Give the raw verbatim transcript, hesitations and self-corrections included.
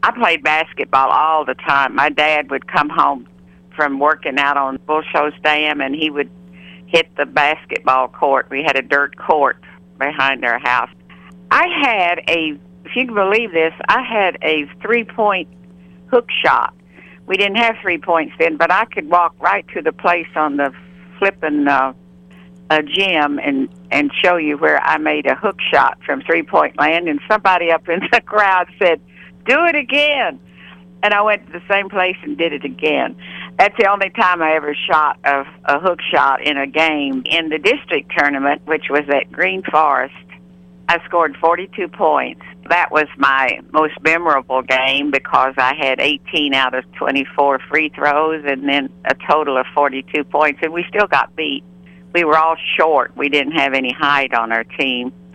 I played basketball all the time. My dad would come home from working out on Bull Shoals Dam, and he would hit the basketball court. We had a dirt court behind our house. I had a, if you can believe this, I had a three-point hook shot. We didn't have three points then, but I could walk right to the place on the flipping uh, a gym and, and show you where I made a hook shot from three-point land, and somebody up in the crowd said, "Do it again." And I went to the same place and did it again. That's the only time I ever shot a, a hook shot in a game. In the district tournament, which was at Green Forest, I scored forty-two points. That was my most memorable game because I had eighteen out of twenty-four free throws and then a total of forty-two points. And we still got beat. We were all short. We didn't have any height on our team.